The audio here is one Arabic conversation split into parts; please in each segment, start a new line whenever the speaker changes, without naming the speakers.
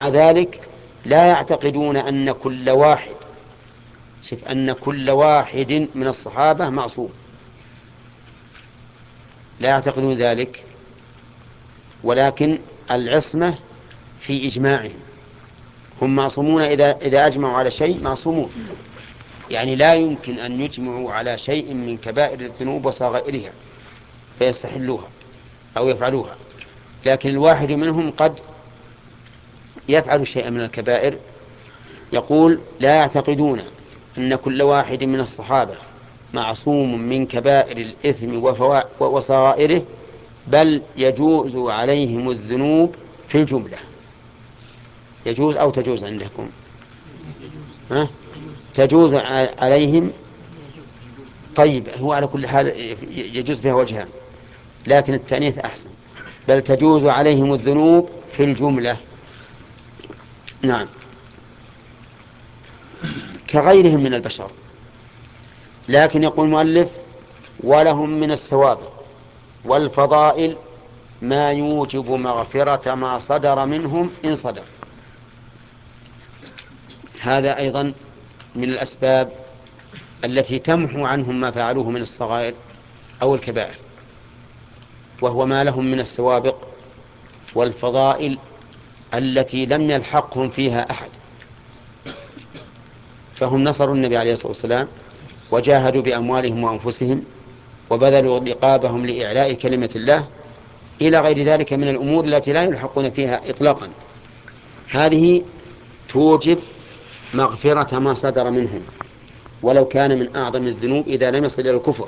ذلك لا يعتقدون أن كل واحد أن كل واحد من الصحابة معصوم، لا يعتقدون ذلك، ولكن العصمة في إجماعهم، هم معصومون إذا أجمعوا على شيء معصومون، يعني لا يمكن أن يجمعوا على شيء من كبائر الذنوب وصغائرها فيستحلوها أو يفعلوها، لكن الواحد منهم قد يفعل شيئا من الكبائر. يقول لا يعتقدون أن كل واحد من الصحابة معصوم من كبائر الإثم وصغائره، بل يجوز عليهم الذنوب في الجملة. يجوز أو تجوز عندكم؟ ها؟ تجوز عليهم. طيب هو على كل حال يجوز بها وجهان، لكن التأنيث أحسن. بل تجوز عليهم الذنوب في الجملة، نعم، كغيرهم من البشر. لكن يقول المؤلف ولهم من السوابق والفضائل ما يوجب مغفرة ما صدر منهم إن صدر. هذا أيضا من الأسباب التي تمحو عنهم ما فعلوه من الصغائر أو الكبائر، وهو ما لهم من السوابق والفضائل التي لم يلحقهم فيها أحد. فهم نصروا النبي عليه الصلاة والسلام، وجاهدوا بأموالهم وأنفسهم، وبذلوا رقابهم لإعلاء كلمة الله، إلى غير ذلك من الأمور التي لا يلحقون فيها إطلاقا. هذه توجب مغفرة ما صدر منهم، ولو كان من أعظم الذنوب إذا لم يصل إلى الكفر.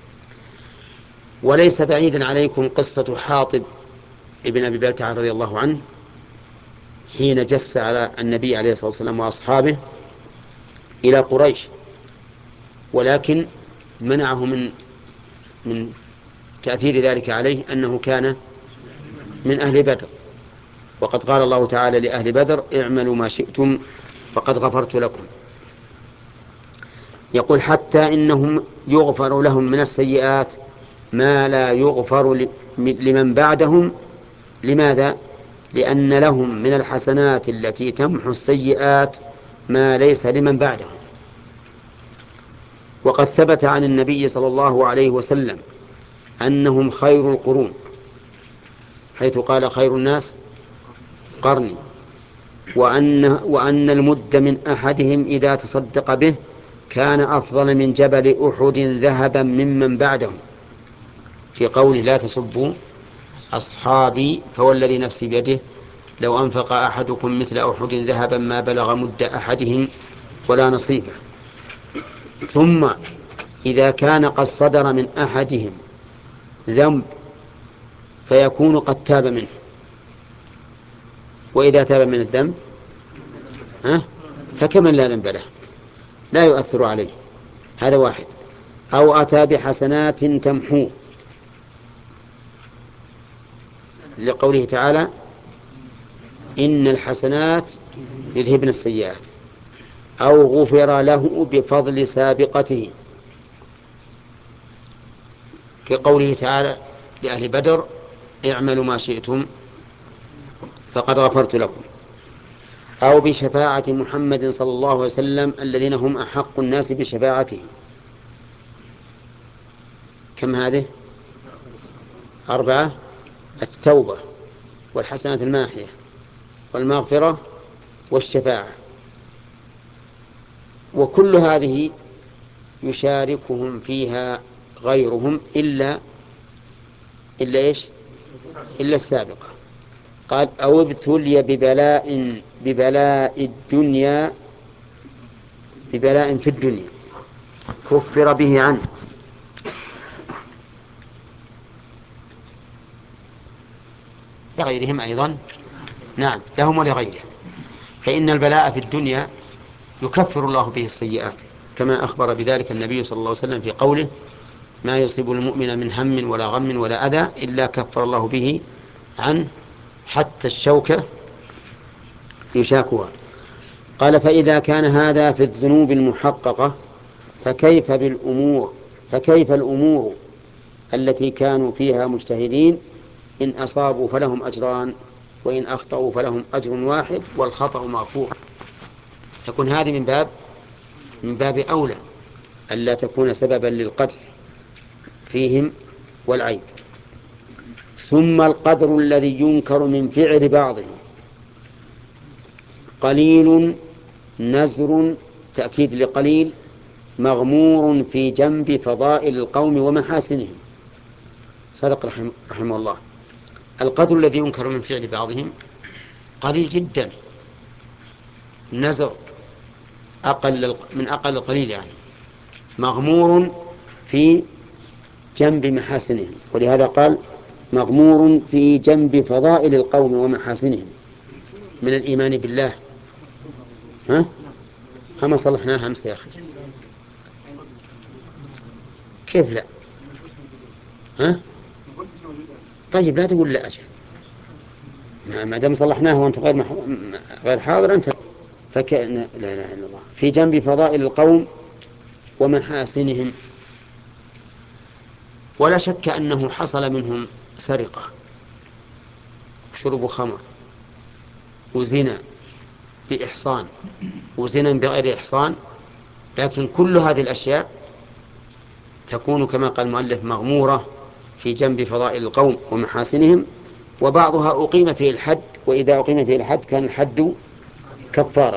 وليس بعيدا عليكم قصة حاطب ابن أبي بلتعة رضي الله عنه، حين جس على النبي عليه الصلاة والسلام وأصحابه إلى قريش، ولكن منعه من تأثير ذلك عليه أنه كان من أهل بدر، وقد قال الله تعالى لأهل بدر اعملوا ما شئتم فقد غفرت لكم. يقول حتى إنهم يغفر لهم من السيئات ما لا يغفر لمن بعدهم. لماذا؟ لأن لهم من الحسنات التي تمحو السيئات ما ليس لمن بعدهم. وقد ثبت عن النبي صلى الله عليه وسلم أنهم خير القرون، حيث قال خير الناس قرني، وأن المد من أحدهم إذا تصدق به كان أفضل من جبل أحد ذهبا ممن بعدهم، في قوله لا تسبوا أصحابي فوالذي نفسي بيده لو أنفق أحدكم مثل أحد ذهبا ما بلغ مد أحدهم ولا نصيفه. ثم إذا كان قد صدر من أحدهم ذنب فيكون قد تاب منه، وإذا تاب من الذنب فكمن لا ذنب له، لا يؤثر عليه. هذا واحد. أو أتى بحسنات تمحوه، لقوله تعالى إن الحسنات يذهبن السيئات. أو غفر له بفضل سابقته، كقوله تعالى لأهل بدر اعملوا ما شئتم فقد غفرت لكم. أو بشفاعة محمد صلى الله عليه وسلم الذين هم أحق الناس بشفاعته. كم هذه؟ 4: التوبة والحسنات الماحية والمغفرة والشفاعة. وكل هذه يشاركهم فيها غيرهم إلا إيش؟ إلا السابقة. قال أو ابتلي ببلاء الدنيا، ببلاء في الدنيا كفر به عنه. لغيرهم أيضا، نعم لهم ولغيرهم. فإن البلاء في الدنيا يكفر الله به السيئات، كما أخبر بذلك النبي صلى الله عليه وسلم في قوله ما يصيب المؤمن من هم ولا غم ولا أذى إلا كفر الله به عنه حتى الشوكة يشاكها. قال فإذا كان هذا في الذنوب المحققة فكيف الأمور التي كانوا فيها مجتهدين إن أصابوا فلهم أجران وإن أخطأوا فلهم أجر واحد والخطأ مغفور. تكون هذه من باب أولى ألا تكون سببا للقدح فيهم والعيب. ثم القدر الذي ينكر من فعل بعضهم قليل نزر، تأكيد لقليل، مغمور في جنب فضائل القوم ومحاسنهم. صدق رحمه الله. القدر الذي ينكر من فعل بعضهم قليل جدا، نزر من أقل القليل يعني، مغمور في جنب محاسنهم، ولهذا قال مغمور في جنب فضائل القوم ومحاسنهم من الإيمان بالله. هم صلحناها أمس يا أخي، كيف لا؟ طيب لا تقول لا أجل، ما دام صلحناها وأنت غير حاضر أنت. فكأن لا إله إلا الله في جنب فضائل القوم ومحاسنهم. ولا شك أنه حصل منهم سرقة وشرب خمر وزنا بإحصان وزنا بغير إحصان، لكن كل هذه الأشياء تكون كما قال المؤلف مغمورة في جنب فضائل القوم ومحاسنهم، وبعضها أقيم فيه الحد، وإذا أقيم فيه الحد كان الحد كفارة.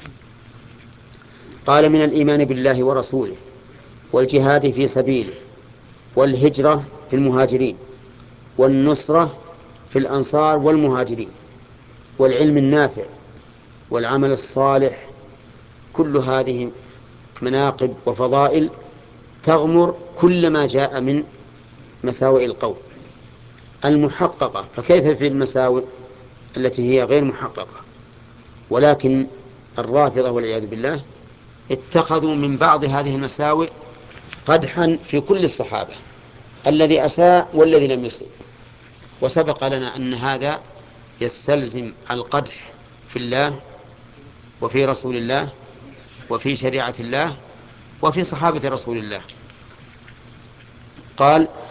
قال من الإيمان بالله ورسوله والجهاد في سبيله والهجرة في المهاجرين والنصرة في الأنصار والمهاجرين والعلم النافع والعمل الصالح، كل هذه مناقب وفضائل تغمر كل ما جاء من مساوئ القول المحققة. فكيف في المساوئ التي هي غير محققة؟ ولكن الرافضة والعياذ بالله اتخذوا من بعض هذه المساوئ قدحا في كل الصحابة، الذي أساء والذي لم يسلم. وسبق لنا أن هذا يستلزم القدح في الله وفي رسول الله وفي شريعة الله وفي صحابة رسول الله. قال